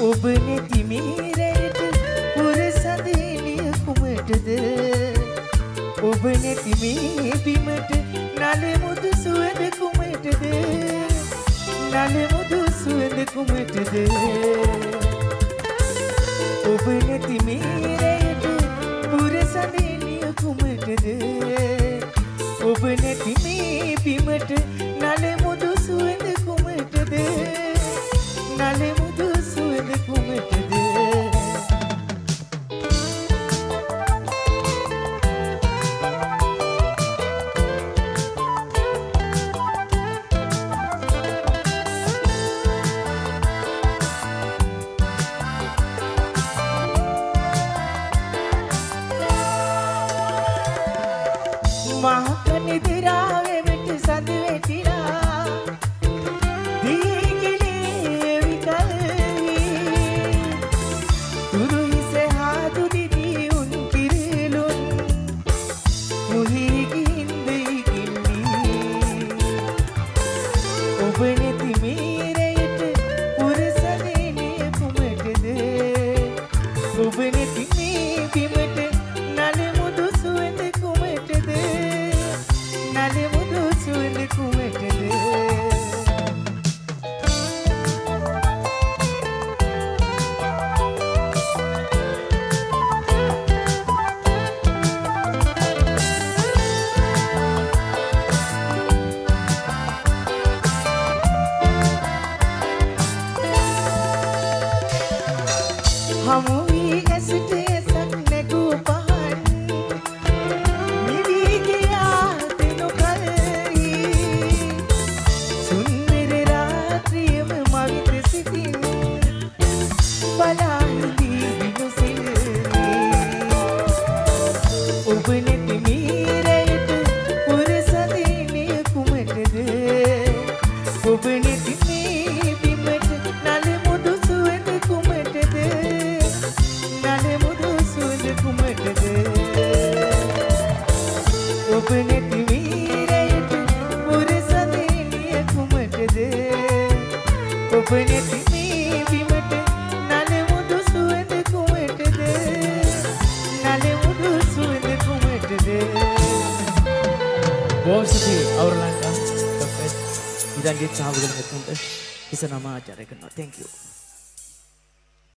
ඔබ නැති මීරයට පුරසඳේලිය කුමටද ඔබ නැති මේ බිමට නලමුදු සුවඳ කුමටද නලමුදු සුවඳ කුමටද ඔබ නැති මීරයට පුරසඳේලිය කුමටද ඔබ නැති මේ බිමට නලමුදු සුවඳ කුමටද නලමුදු සුවඳ කුමටද මහකනිදිරාවේ මෙට සඳ වැටිලා දීගිලේ විකල්හි තුරු හිස හාදු දිදී උන් කිරිලුන් මුහිගින්ද ඉකින්නී ඔබ නැති මීරයට පුරසදේනිය කුමටද ඔබ නැති මේ බිමට නලමුදු සුවඳ කුමටද නලමුදු සුවඳ කුමටද හමු වී ඇසට ඇසක් නැගූ පහන් නිවී ගියා දෙනු කල්හි සුන්දර රාත්‍රියම මවිත සිටින් බලා හිඳී විනුසිල්හි ඔබ නැති මීරයට පුරසඳේනිය කුමටද ඔබ නැති මේ බිමට නලමුදු සුවඳ කුමටද නලමුදු සුවඳ කුමටද ඔබ නැති මීරයට පුරසඳේනිය කුමටද ඔබ නැති මේ බිමට නලමුදු සුවඳ කුමටද නලමුදු සුවඳ කුමටද Bositi Aurlanka Perfect. Idan dia tahu dengan itu, bisa nama acara kenal. Thank you.